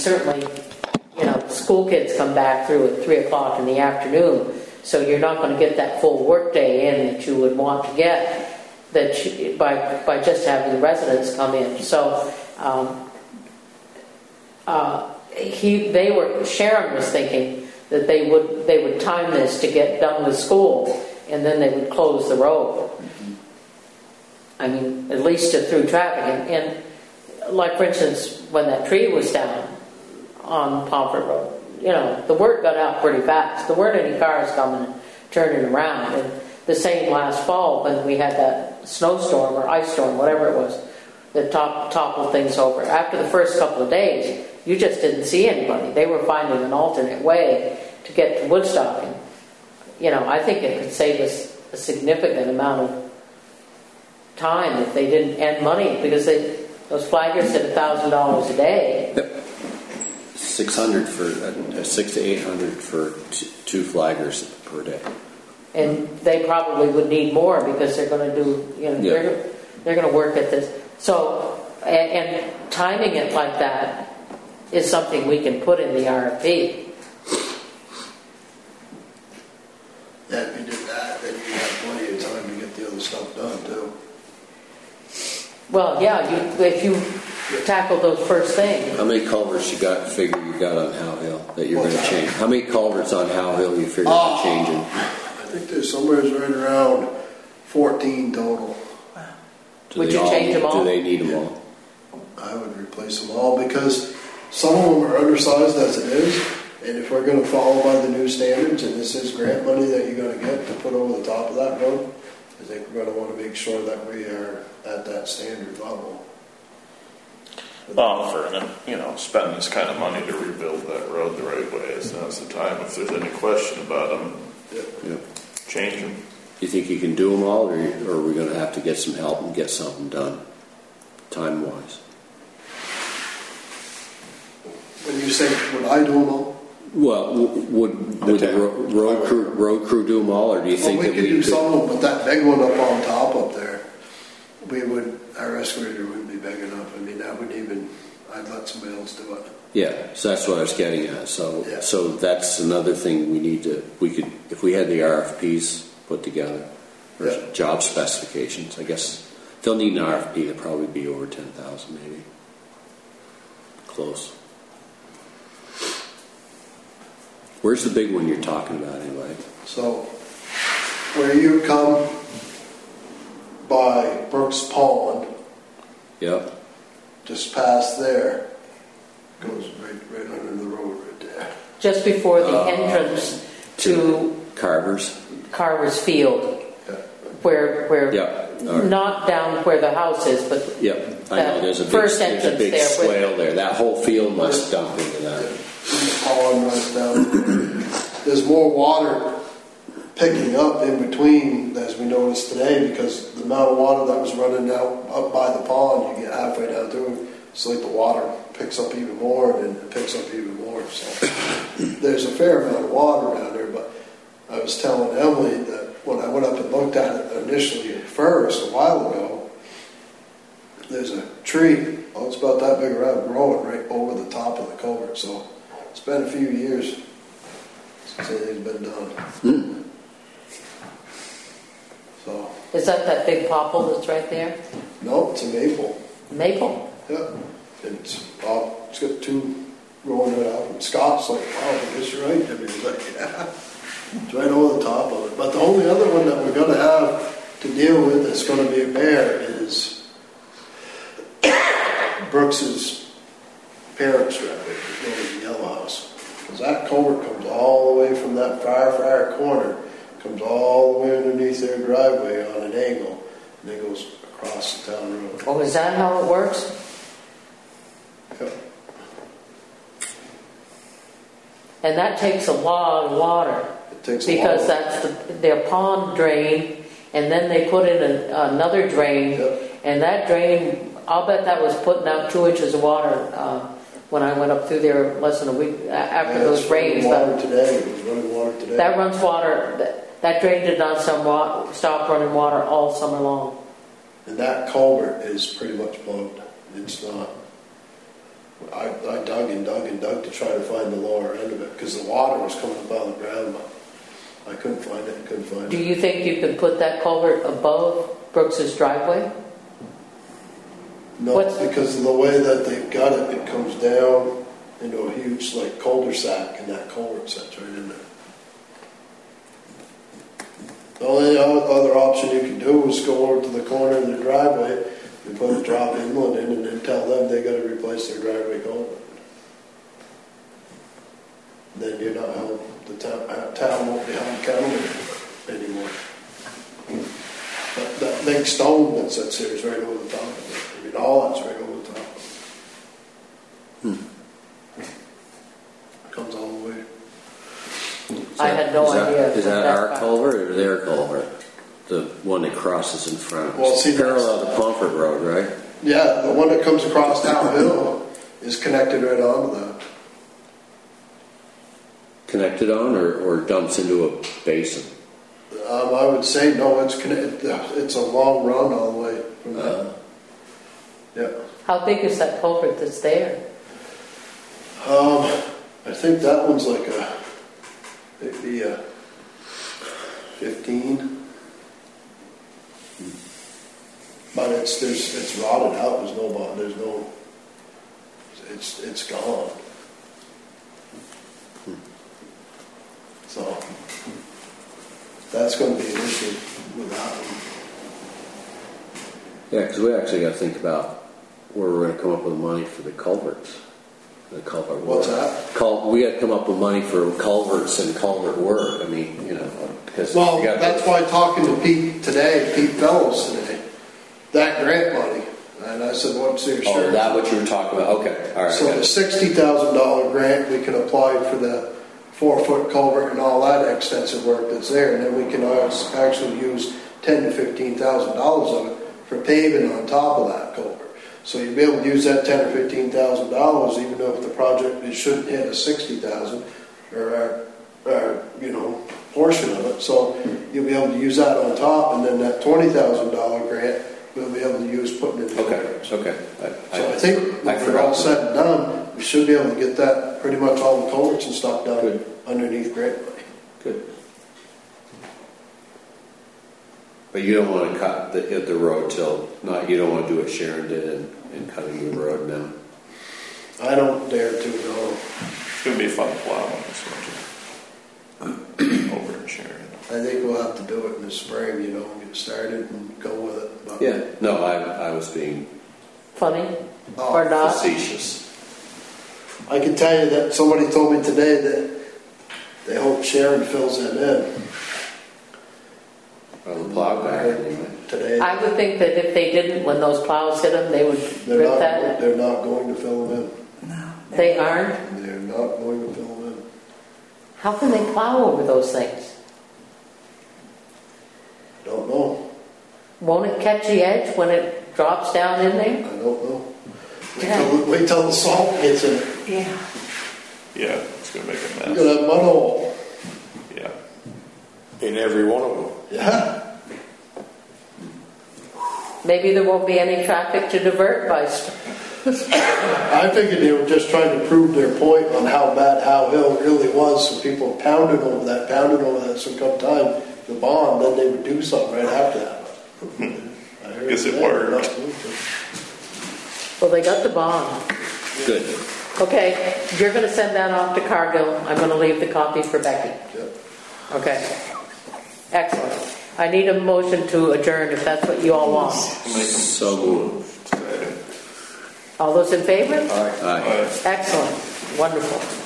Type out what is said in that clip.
certainly, school kids come back through at 3 o'clock in the afternoon, so you're not going to get that full work day in that you would want to get by just having the residents come in. So Sharon was thinking that they would time this to get done with school, and then they would close the road. I mean, at least through traffic. And like, for instance, when that tree was down on Pomfret Road, the word got out pretty fast. There weren't any cars coming and turning around. And the same last fall when we had that snowstorm or ice storm, whatever it was, that toppled things over. After the first couple of days, you just didn't see anybody. They were finding an alternate way to get to Woodstock. And, I think it could save us a significant amount of time if they didn't, and money, because those flaggers said $1,000 a day. Yep. 600 for 600 to 800 for two flaggers per day. And they probably would need more because they're going to do, they're going to work at this. So, and timing it like that is something we can put in the RFP. Yeah, if you did that, then you have plenty of time to get the other stuff done too. Well, yeah, if you tackle those first things. How many culverts you got on Howe Hill that you're going to change? How many culverts on Howe Hill you figure on changing? I think there's somewhere right around 14 total. Wow. Would you change them all? Do they need them all? I would replace them all because some of them are undersized as it is, and if we're going to follow by the new standards, and this is grant money that you're going to get to put over the top of that road, I think we're going to want to make sure that we are at that standard level. For spending this kind of money to rebuild that road the right way, now's the time. If there's any question about them, change them. You think you can do them all, or are we going to have to get some help and get something done, time-wise? When you say, would I do them all? Well, would the road crew do them all, or do you think we that could do some of them, but that big one up on top up there, our excavator wouldn't be big enough. I mean, I'd let somebody else do it. Yeah, so that's what I was getting at. So that's another thing if we had the RFPs put together, or job specifications, I guess they'll need an RFP. They'll probably be over 10,000, maybe. Close. Where's the big one you're talking about, anyway? So, where you come by Brooks Pond, just past there, goes right under the road right there. Just before the entrance to Carver's Field, where not down where the house is, but I know there's a big swale there. That whole field must dump into that. Pond runs down. There's more water picking up in between, as we noticed today, because the amount of water that was running out up by the pond, you get halfway down through, it's like the water picks up even more, and then it picks up even more. So there's a fair amount of water down there, but I was telling Emily that when I went up and looked at it initially first, a while ago, there's a tree, it's about that big around, growing right over the top of the culvert. So it's been a few years since anything's been done. So is that big popple that's right there? No, it's a maple. Maple? Yeah. It's got two growing right out. And Scott's like, wow, I guess you're right. And he's like, yeah. It's right over the top of it. But the only other one that we're going to have to deal with that's going to be a bear is Brooks's parents' driveway, the yellow house. Because that culvert comes all the way from that far corner, comes all the way underneath their driveway on an angle, and then goes across the town road. Oh, is that how it works? Yeah. And that takes a lot of water. It takes because that's their pond drain, and then they put in another drain, and that drain, I'll bet that was putting out 2 inches of water when I went up through there less than a week after those rains. It was running water today. That runs water. That drain did not stop running water all summer long. And that culvert is pretty much plugged. It's not. I dug and dug to try to find the lower end of it, because the water was coming up out of the ground. I couldn't find it, Do you think you could put that culvert above Brooks's driveway? No, because of the way that they've got it, it comes down into a huge like cul-de-sac, and that culvert sits right in there. The only other option you can do is go over to the corner of the driveway and put a drop inlet in, and then tell them they got to replace their driveway culvert. Then you're not held, the town won't be held accountable anymore. That big stone that sits there is right over the top of it. I mean, all that's right over the top. It comes all the way. I had no idea. Is that our culvert or their culvert? The one that crosses in front. Well, see, parallel to Plumford Road, right? Yeah, the one that comes across downhill is connected right onto that. Connected on or dumps into a basin? I would say no. It's connected. It's a long run all the way from that. Yeah. How big is that culvert that's there? I think that one's like maybe a 15. But it's rotted out. There's no. It's gone. So that's going to be an issue with that one. Yeah, because we actually got to think about where we're going to come up with money for the culverts. The culvert What's work. that? We got to come up with money for culverts and culvert work. I mean, because that's why talking to Pete Fellows today, that grant money, and I said, "What's your Oh, is that what you were talking about? Okay, all right. So the $60,000 grant, we can apply for the 4-foot culvert and all that extensive work that's there, and then we can actually use $10,000 to $15,000 of it for paving on top of that culvert. So you'll be able to use that $10,000 or $15,000, even though if the project it shouldn't hit a $60,000 or portion of it. So you'll be able to use that on top, and then that $20,000 grant we'll be able to use putting it in. Okay. So I think when we're all said and done, we should be able to get that pretty much all the culverts and stuff done. Good. Underneath grant money. Good. But you don't want to cut the road you don't want to do what Sharon did and cutting the road down. I don't dare to, no. It's going to be fun to plow on this winter. Over in Sharon. I think we'll have to do it in the spring, get started and go with it. But Yeah. No, I was being Funny? Or not? facetious. I can tell you that somebody told me today that they hope Sharon fills it in. Well, the plow guy anyway. Today. I would think that if they didn't, when those plows hit them, they would rip that. They're not going to fill them in. No. They aren't? They're not going to fill them in. How can they plow over those things? Don't know. Won't it catch the edge when it drops down in there? I don't know. Yeah. Wait till the salt gets in it. Yeah. Yeah, it's going to make a You're mess. going to have mud hole. Yeah. In every one of them. Yeah. Maybe there won't be any traffic to divert by. I figured they were just trying to prove their point on how bad Howe Hill really was, so people pounded over that, so come time the bond, then they would do something right after that. I heard Guess it they were worked. not going to. Well, they got the bond. Good. Okay, you're going to send that off to Cargill. I'm going to leave the copy for Becky. Yep. Okay. Excellent. I need a motion to adjourn if that's what you all want. So moved. All those in favor? Aye. Excellent. Wonderful.